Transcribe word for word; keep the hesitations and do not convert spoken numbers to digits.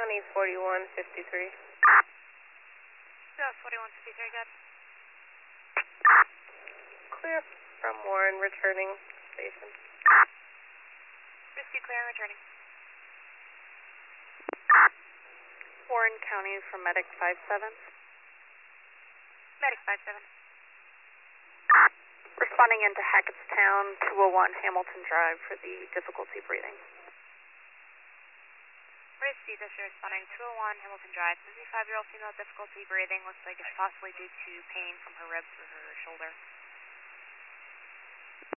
County forty-one fifty-three. Yeah, forty-one fifty-three, good. Clear from Warren, returning station. Whiskey clear, returning. Warren County from Medic five seven. Medic five seven. Responding into Hackettstown, two oh one Hamilton Drive for the difficulty breathing. Whiskey District responding two oh one Hamilton Drive. fifty-five-year-old female difficulty breathing. Looks like it's possibly due to pain from her ribs or her shoulder.